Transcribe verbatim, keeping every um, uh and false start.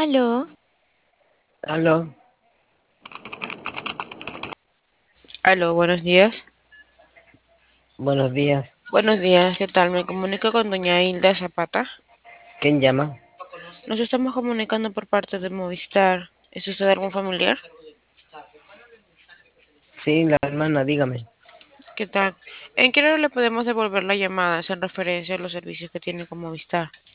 Aló, Aló, aló, buenos días. buenos días. Buenos días, ¿qué tal? Me comunico con doña Hilda Zapata. ¿Quién llama? Nos estamos comunicando por parte de Movistar. ¿Es usted algún familiar? Sí, la hermana, dígame. ¿Qué tal? ¿En qué hora le podemos devolver la llamada? Es en referencia a los servicios que tiene con Movistar.